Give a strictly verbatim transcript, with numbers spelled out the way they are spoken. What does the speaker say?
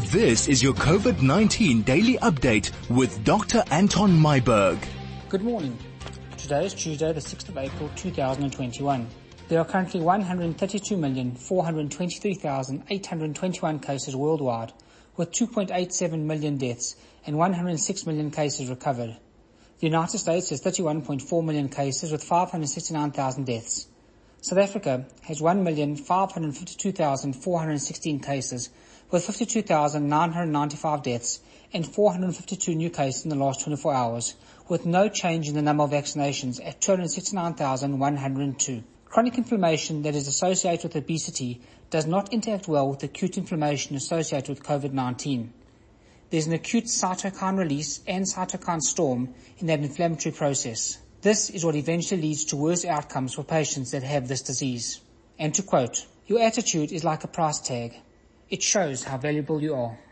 This is your COVID nineteen daily update with Doctor Anton Myburgh. Good morning. Today is Tuesday, the sixth of April, two thousand twenty-one. There are currently one hundred thirty-two million, four hundred twenty-three thousand, eight hundred twenty-one cases worldwide, with two point eight seven million deaths and one hundred six million cases recovered. The United States has thirty-one point four million cases with five hundred sixty-nine thousand deaths. South Africa has one million, five hundred fifty-two thousand, four hundred sixteen cases with fifty-two thousand, nine hundred ninety-five deaths and four hundred fifty-two new cases in the last twenty-four hours, with no change in the number of vaccinations at two hundred sixty-nine thousand, one hundred two. Chronic inflammation that is associated with obesity does not interact well with acute inflammation associated with COVID nineteen. There's an acute cytokine release and cytokine storm in that inflammatory process. This is what eventually leads to worse outcomes for patients that have this disease. And to quote, "Your attitude is like a price tag. It shows how valuable you are."